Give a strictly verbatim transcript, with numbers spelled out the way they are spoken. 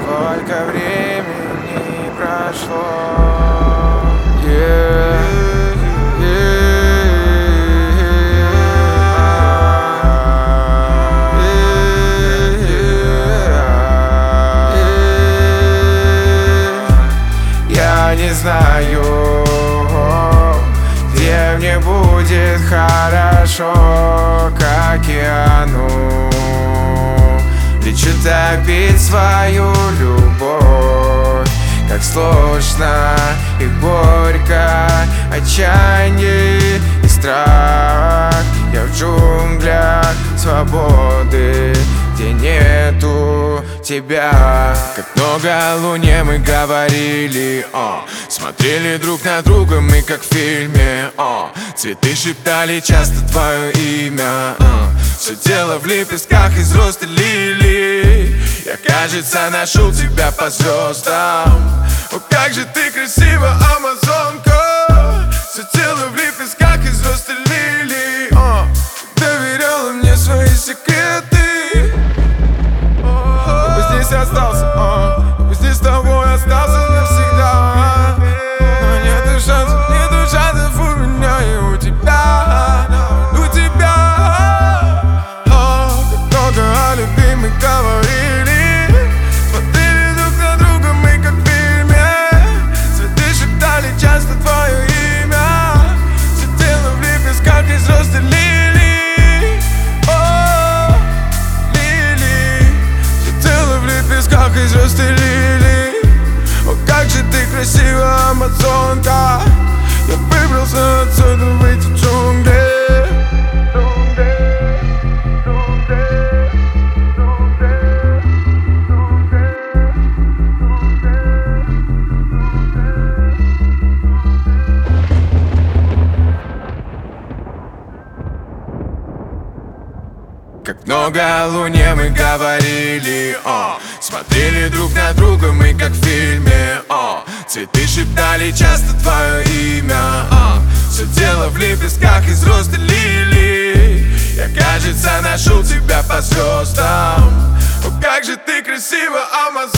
Сколько времени прошло, yeah, yeah, yeah, yeah. Я не знаю, где мне будет хорошо к океану. Лечу топить свою любовь. Как сложно и горько, отчаяние и страх. Я в джунглях свободы, где нету тебя. Как много о луне мы говорили, о. Смотрели друг на друга мы как в фильме, о. Цветы шептали часто твое имя, о. Все дело в лепестках из роста лилий. Я, кажется, нашел тебя по звездам. О, как же ты красива, амазонка. Все дело в лепестках из роста лилий, о. Доверяла мне свои секреты. Я бы здесь остался, о. Я бы здесь с тобой остался навсегда. Но нету шансов, нету шансов у меня и у тебя. У тебя. О, как много о любви мы говорили. Смотрели друг на друга мы как в фильме. Цветы шептали часто твое имя. Все дело в лепестках из роста лилий. О, лилий. Все дело в лепестках из роста лилий. О, как же ты красива, амазонка. Я выбрался отсюда в эти джунгли. Как много о луне мы говорили, о. Смотрели друг на друга мы как в фильме, о. Цветы шептали часто твое имя, о. Все дело в лепестках из роста лилий. Я, кажется, нашел тебя по звездам. О, как же ты красива, амазонка.